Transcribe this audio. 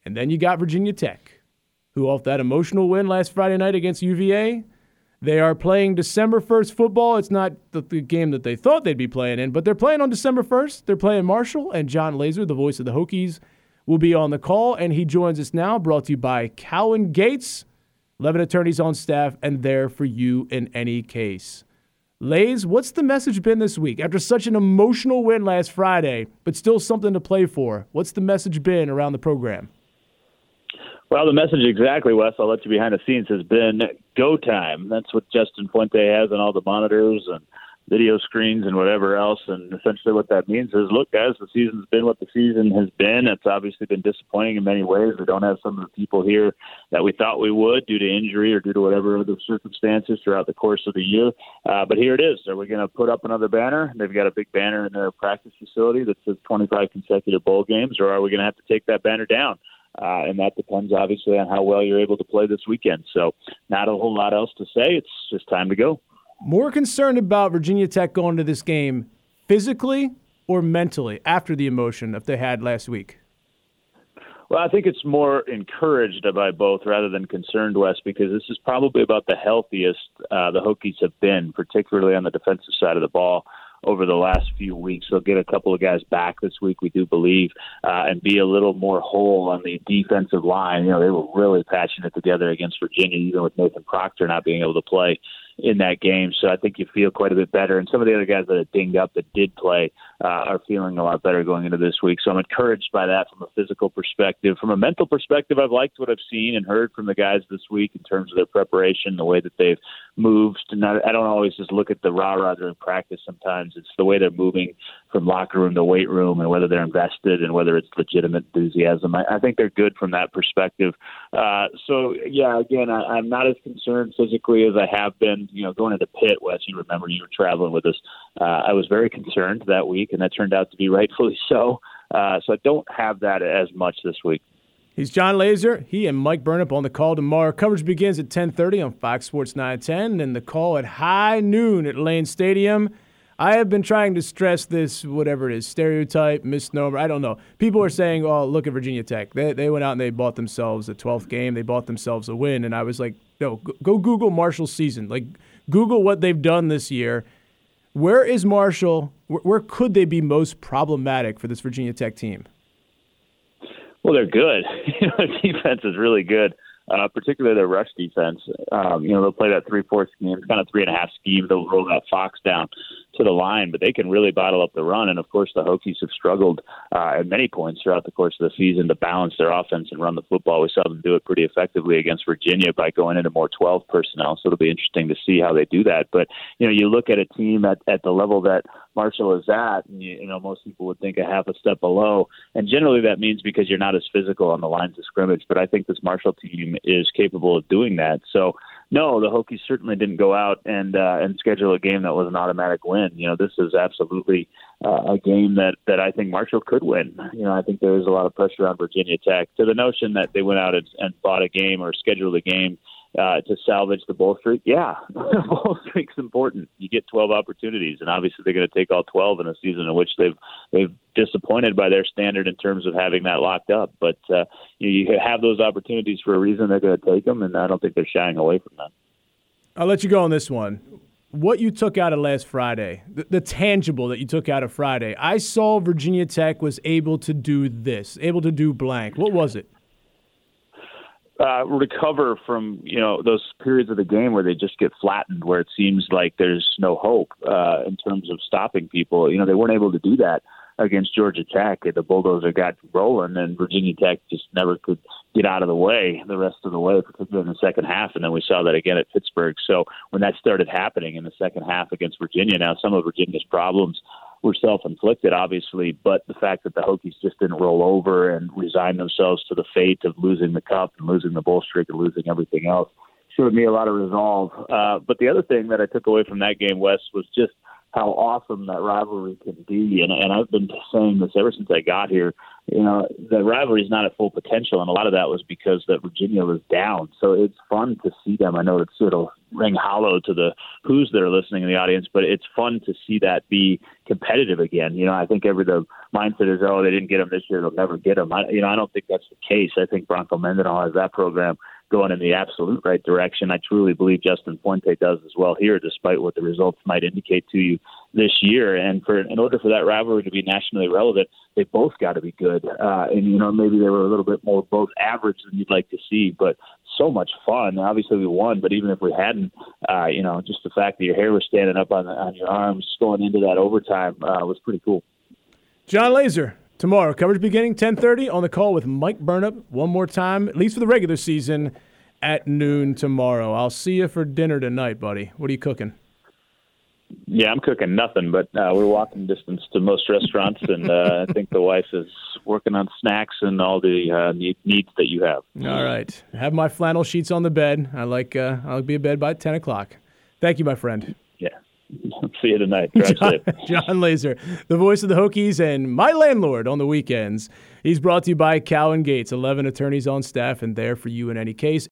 And then you got Virginia Tech, who off that emotional win last Friday night against UVA, they are playing December 1st football. It's not the game that they thought they'd be playing in, but they're playing on December 1st. They're playing Marshall, and John Laser, the voice of the Hokies, will be on the call, and he joins us now, brought to you by Cowan Gates, 11 attorneys on staff, and there for you in any case. Lays, what's the message been this week? After such an emotional win last Friday, but still something to play for, what's the message been around the program? Well, the message exactly, Wes, I'll let you behind the scenes, has been go time. That's what Justin Fuente has on all the monitors and video screens and whatever else. And essentially what that means is, look, guys, the season's been what the season has been. It's obviously been disappointing in many ways. We don't have some of the people here that we thought we would due to injury or due to whatever other circumstances throughout the course of the year. But here it is. Are we going to put up another banner? They've got a big banner in their practice facility that says 25 consecutive bowl games, or are we going to have to take that banner down? And that depends, obviously, on how well you're able to play this weekend. So not a whole lot else to say. It's just time to go. More concerned about Virginia Tech going to this game physically or mentally after the emotion that they had last week? Well, I think it's more encouraged by both rather than concerned, Wes, because this is probably about the healthiest the Hokies have been, particularly on the defensive side of the ball over the last few weeks. They'll get a couple of guys back this week, we do believe, and be a little more whole on the defensive line. You know, they were really patching it together against Virginia, even with Nathan Proctor not being able to play in that game. So I think you feel quite a bit better. And some of the other guys that are dinged up that did play are feeling a lot better going into this week. So I'm encouraged by that from a physical perspective. From a mental perspective, I've liked what I've seen and heard from the guys this week in terms of their preparation, the way that they've moved. And I don't always just look at the rah-rah during practice sometimes. It's the way they're moving from locker room to weight room and whether they're invested and whether it's legitimate enthusiasm. I think they're good from that perspective. So, yeah, again, I'm not as concerned physically as I have been. You know, going into Pitt, Wes, you remember you were traveling with us. I was very concerned that week, and that turned out to be rightfully so. So I don't have that as much this week. He's John Laser. He and Mike Burnip on the call tomorrow. Coverage begins at 10:30 on Fox Sports 910, and the call at high noon at Lane Stadium. I have been trying to stress this, whatever it is, stereotype, misnomer, I don't know. People are saying, oh, look at Virginia Tech. They went out and they bought themselves a 12th game. They bought themselves a win. And I was like, no, go Google Marshall's season. Like, Google what they've done this year. Where is Marshall? Where could they be most problematic for this Virginia Tech team? Well, they're good. Their defense is really good, particularly their rush defense. They'll play that 3-4 scheme, kind of 3.5 scheme. They'll roll that Fox down to the line, but they can really bottle up the run. And, of course, the Hokies have struggled at many points throughout the course of the season to balance their offense and run the football. We saw them do it pretty effectively against Virginia by going into more 12 personnel, so it'll be interesting to see how they do that. But, you look at a team at the level that Marshall is at, and most people would think a half a step below. And generally that means because you're not as physical on the lines of scrimmage. But I think this Marshall team is capable of doing that. So, no, the Hokies certainly didn't go out and schedule a game that was an automatic win. This is absolutely a game that I think Marshall could win. I think there is a lot of pressure on Virginia Tech. To the notion that they went out and bought a game or scheduled a game to salvage the bowl streak, yeah, the bowl streak's important. You get 12 opportunities, and obviously they're going to take all 12 in a season in which they've disappointed by their standard in terms of having that locked up. But you have those opportunities for a reason. They're going to take them, and I don't think they're shying away from that. I'll let you go on this one. What you took out of last Friday, the tangible that you took out of Friday, I saw Virginia Tech was able to do this, able to do blank. What was it? Recover from, those periods of the game where they just get flattened, where it seems like there's no hope in terms of stopping people. They weren't able to do that against Georgia Tech. The bulldozer got rolling, and Virginia Tech just never could get out of the way the rest of the way, particularly in the second half. And then we saw that again at Pittsburgh. So when that started happening in the second half against Virginia, now some of Virginia's problems were self-inflicted, obviously, but the fact that the Hokies just didn't roll over and resign themselves to the fate of losing the cup and losing the bowl streak and losing everything else showed me a lot of resolve. But the other thing that I took away from that game, Wes, was just how awesome that rivalry can be. And I've been saying this ever since I got here. The rivalry is not at full potential, and a lot of that was because that Virginia was down. So it's fun to see them. I know it'll ring hollow to the who's that are listening in the audience, but it's fun to see that be competitive again. I think the mindset is, they didn't get them this year, they'll never get them. I don't think that's the case. I think Bronco Mendenhall has that program going in the absolute right direction. I truly believe Justin Fuente does as well here, despite what the results might indicate to you this year. And in order for that rivalry to be nationally relevant, they both got to be good. And maybe they were a little bit more both average than you'd like to see, but so much fun. Obviously, we won, but even if we hadn't, just the fact that your hair was standing up on your arms going into that overtime was pretty cool. John Laser, tomorrow, coverage beginning 10:30 on the call with Mike Burnop one more time, at least for the regular season, at noon tomorrow. I'll see you for dinner tonight, buddy. What are you cooking? Yeah, I'm cooking nothing, but we're walking distance to most restaurants, and I think the wife is working on snacks and all the needs that you have. All right. Have my flannel sheets on the bed. I'll be in bed by 10 o'clock. Thank you, my friend. Yeah. See you tonight. Drive safe. John Laser, the voice of the Hokies and my landlord on the weekends. He's brought to you by Cowan Gates, 11 attorneys on staff and there for you in any case.